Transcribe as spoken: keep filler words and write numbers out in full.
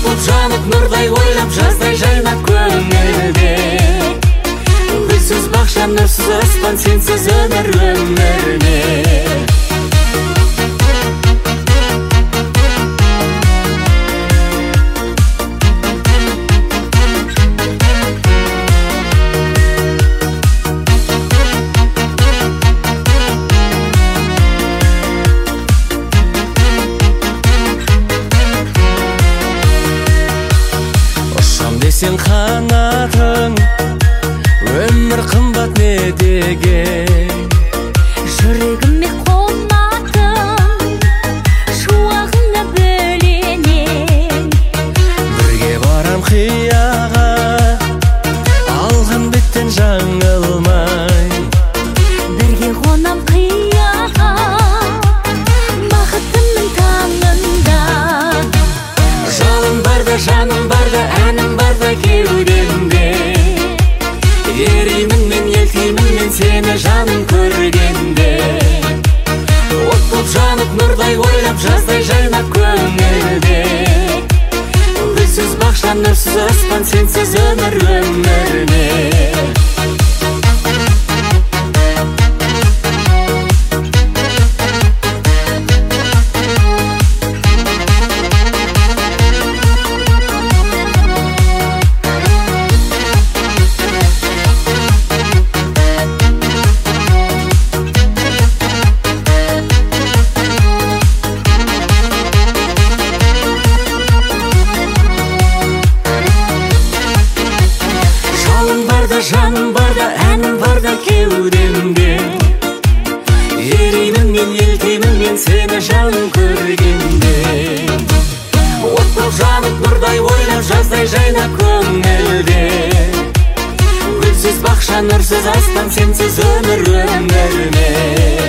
боп жанып нұрдай ойлап жаздай жайнап көңілде. Гүлсіз бақша нұрсыз аспан сенсіз өмір өмірме. Сен қанатың, өмір қымбат не деген. Жүрегіме қонатын, шуағыңа бөленем. Бірге барам қияға, алған беттен жаңылмай. Бірге қонам қияға, бақытымның таңында. Жалын барда, жаным барда, әнім барда кеудемде. Ереймін мен, елтеймін мен сені жаным көргенде. От боп жанып нұрдай ойлап жаздай жайнап көңілде. Гүлсіз бақша нұрсыз аспан сенсіз өмір өмірме. Жаным барда, әнім барда кеудемде. Ереймін мен, елтеймін мен сені жаным көргенде. От боп жанып нұрдай ойлап жаздай жайнап көңілде. Гүлсіз бақша нұрсыз аспан сенсіз өмір өмірме.